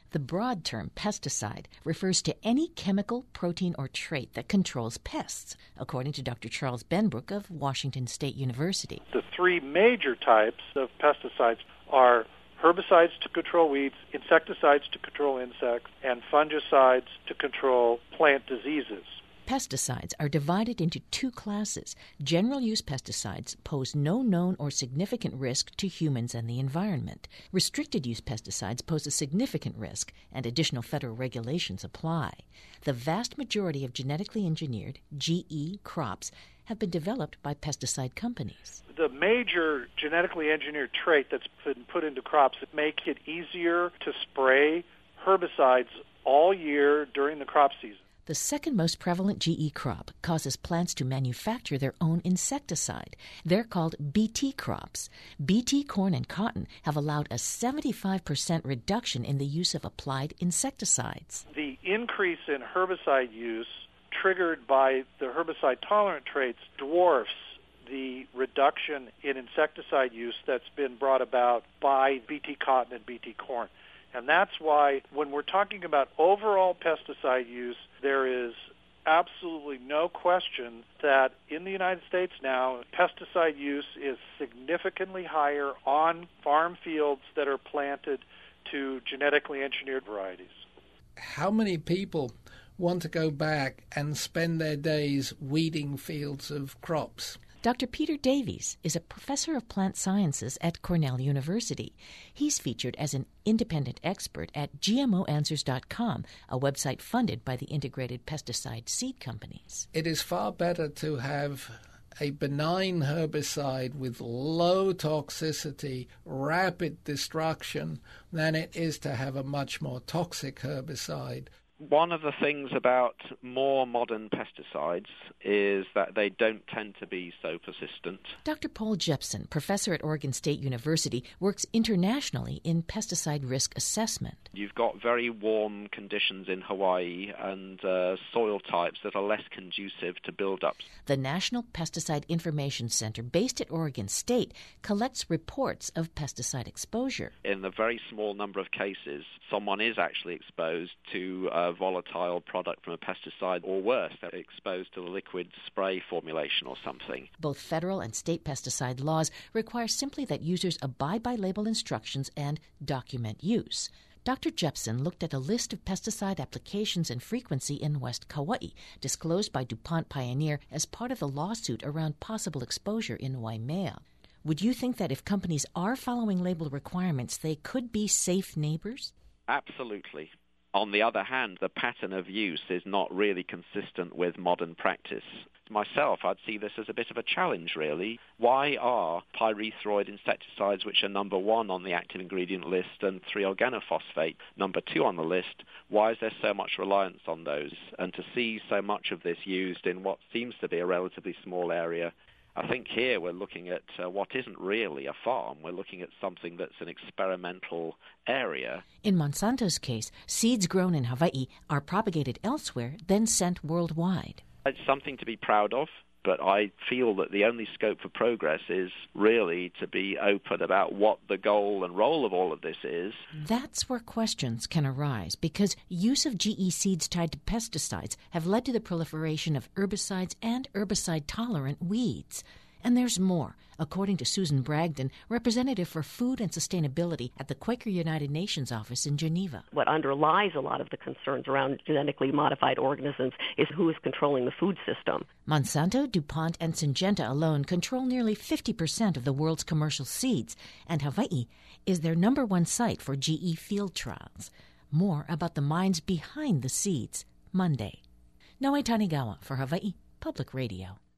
The broad term pesticide refers to any chemical, protein, or trait that controls pests, according to Dr. Charles Benbrook of Washington State University. The three major types of pesticides are herbicides to control weeds, insecticides to control insects, and fungicides to control plant diseases. Pesticides are divided into two classes. General-use pesticides pose no known or significant risk to humans and the environment. Restricted-use pesticides pose a significant risk, and additional federal regulations apply. The vast majority of genetically engineered, GE, crops have been developed by pesticide companies. The major genetically engineered trait that's been put into crops that make it easier to spray herbicides all year during the crop season. The second most prevalent GE crop causes plants to manufacture their own insecticide. They're called Bt crops. Bt corn and cotton have allowed a 75% reduction in the use of applied insecticides. The increase in herbicide use triggered by the herbicide-tolerant traits dwarfs the reduction in insecticide use that's been brought about by Bt cotton and Bt corn. And that's why when we're talking about overall pesticide use, there is absolutely no question that in the United States now, pesticide use is significantly higher on farm fields that are planted to genetically engineered varieties. How many people want to go back and spend their days weeding fields of crops? Dr. Peter Davies is a professor of plant sciences at Cornell University. He's featured as an independent expert at GMOanswers.com, a website funded by the integrated pesticide seed companies. It is far better to have a benign herbicide with low toxicity, rapid destruction, than it is to have a much more toxic herbicide. One of the things about more modern pesticides is that they don't tend to be so persistent. Dr. Paul Jepson, professor at Oregon State University, works internationally in pesticide risk assessment. You've got very warm conditions in Hawaii and soil types that are less conducive to buildups. The National Pesticide Information Center, based at Oregon State, collects reports of pesticide exposure. In a very small number of cases, someone is actually exposed to a volatile product from a pesticide, or worse, they're exposed to the liquid spray formulation or something. Both federal and state pesticide laws require simply that users abide by label instructions and document use. Dr. Jepson looked at a list of pesticide applications and frequency in West Kauai, disclosed by DuPont Pioneer as part of the lawsuit around possible exposure in Waimea. Would you think that if companies are following label requirements, they could be safe neighbors? Absolutely. On the other hand, the pattern of use is not really consistent with modern practice. Myself, I'd see this as a bit of a challenge, really. Why are pyrethroid insecticides, which are number 1 on the active ingredient list, and 3-organophosphate number 2 on the list, why is there so much reliance on those? And to see so much of this used in what seems to be a relatively small area, I think here we're looking at what isn't really a farm. We're looking at something that's an experimental area. In Monsanto's case, seeds grown in Hawaii are propagated elsewhere, then sent worldwide. It's something to be proud of, but I feel that the only scope for progress is really to be open about what the goal and role of all of this is. That's where questions can arise, because use of GE seeds tied to pesticides have led to the proliferation of herbicides and herbicide-tolerant weeds. And there's more, according to Susan Bragdon, representative for Food and Sustainability at the Quaker United Nations office in Geneva. What underlies a lot of the concerns around genetically modified organisms is who is controlling the food system. Monsanto, DuPont, and Syngenta alone control nearly 50% of the world's commercial seeds, and Hawaii is their number 1 site for GE field trials. More about the minds behind the seeds Monday. Noe Tanigawa for Hawaii Public Radio.